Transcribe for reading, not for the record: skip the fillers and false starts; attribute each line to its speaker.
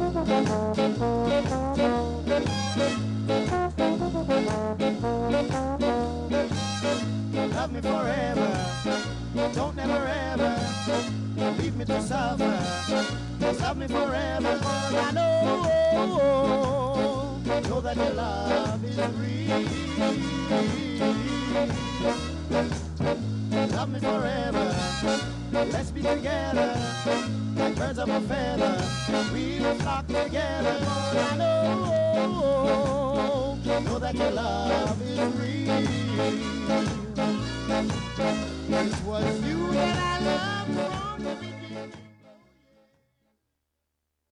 Speaker 1: Love me forever, don't never ever leave me to suffer. Just love me forever, 'cause I know that your love is real. Love me forever, let's be together like birds of a feather. We'll flock together, 'cause I know